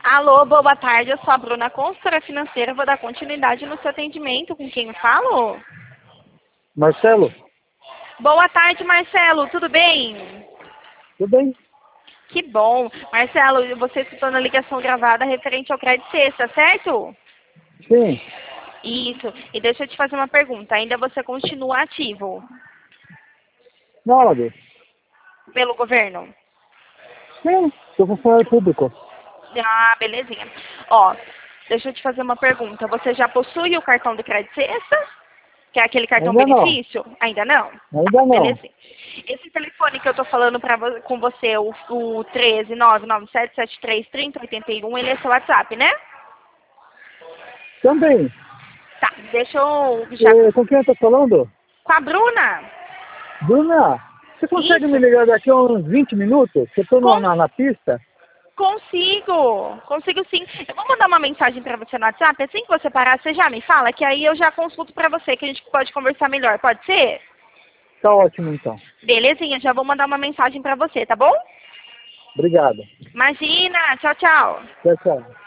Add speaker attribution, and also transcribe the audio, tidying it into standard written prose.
Speaker 1: Alô, boa tarde. Eu sou a Bruna, consultora financeira. Vou dar continuidade no seu atendimento. Com quem eu falo?
Speaker 2: Marcelo,
Speaker 1: Boa tarde, Marcelo. Tudo bem?
Speaker 2: tudo bem?
Speaker 1: Que bom. Marcelo, você escutou na ligação gravada referente ao crédito sexta, certo?
Speaker 2: Sim.
Speaker 1: Isso. E deixa eu te fazer uma pergunta. Ainda você continua ativo
Speaker 2: Nada.
Speaker 1: pelo governo?
Speaker 2: Sim, sou funcionário público.
Speaker 1: Ah, belezinha. Ó, deixa eu te fazer uma pergunta. Você já possui o cartão do crédito sexta? Que é aquele cartão
Speaker 2: Ainda não.
Speaker 1: benefício? Ainda não? Tá,
Speaker 2: Ainda não.
Speaker 1: belezinha. Esse telefone que eu tô falando com você, o 13 997733081, ele é seu WhatsApp, né?
Speaker 2: Também.
Speaker 1: Tá, deixa eu já...
Speaker 2: Com quem eu tô falando?
Speaker 1: Com a Bruna?
Speaker 2: Bruna, você consegue me
Speaker 1: Isso.
Speaker 2: ligar daqui a uns 20 minutos? Que eu tô
Speaker 1: Com-
Speaker 2: na pista?
Speaker 1: Consigo sim. Eu vou mandar uma mensagem pra você no WhatsApp, assim que você parar, você já me fala, que aí eu já consulto pra você, que a gente pode conversar melhor, pode ser?
Speaker 2: Tá ótimo então.
Speaker 1: Belezinha, já vou mandar uma mensagem pra você, tá bom?
Speaker 2: Obrigado.
Speaker 1: Imagina, tchau, tchau.
Speaker 2: Tchau, tchau.